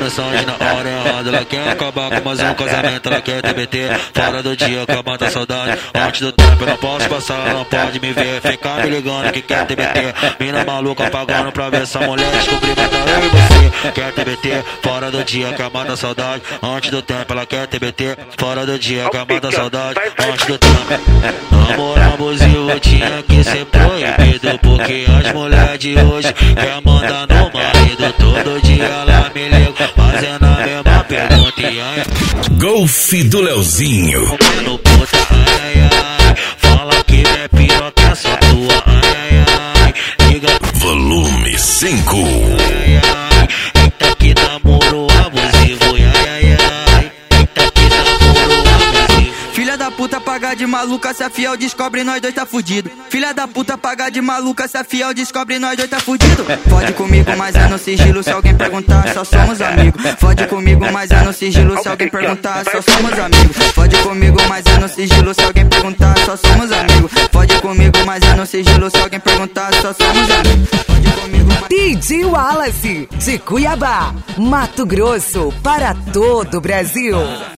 mensagem na hora errada. Ela quer acabar com mais um casamento, ela quer TBT. Fora do dia que mata a saudade. Antes do tempo eu não posso passar, não pode me ver. Ficar me ligando que quer TBT. Mina maluca pagando pra ver essa mulher descobrir matar eu e você. Quer TBT, fora do dia que mata a saudade. Antes do tempo ela quer TBT. Fora do dia que mata a saudade. Antes do tempo. Namoro abusivo tinha que ser proibido, porque as mulheres de hoje quer mandar no marido. Todo dia ela me liga fazendo a mesma pergunta. E aí, Golfe do Leozinho. no puta, ai, ai, fala que minha piroca é só tua, ai, ai, liga, Volume 5. ai, ai, eita que namoro abusivo, ai, ai, ai, eita que namoro abusivo. Filha da puta paga de maluca, se a fiel descobre nós dois tá fudido. Filha da puta paga de maluca, se a fiel descobre nós dois tá fudido. Fode comigo, mas é no sigilo, se alguém perguntar, só somos amigos. Fode comigo, mas é no sigilo, se alguém perguntar, só somos amigos. Fode comigo, mas é no sigilo, se alguém perguntar, só somos amigos. Fode comigo, mas é no sigilo, se alguém perguntar, só somos amigos. Fode comigo, mas... DJ Wallace, de Cuiabá, Mato Grosso, para todo o Brasil.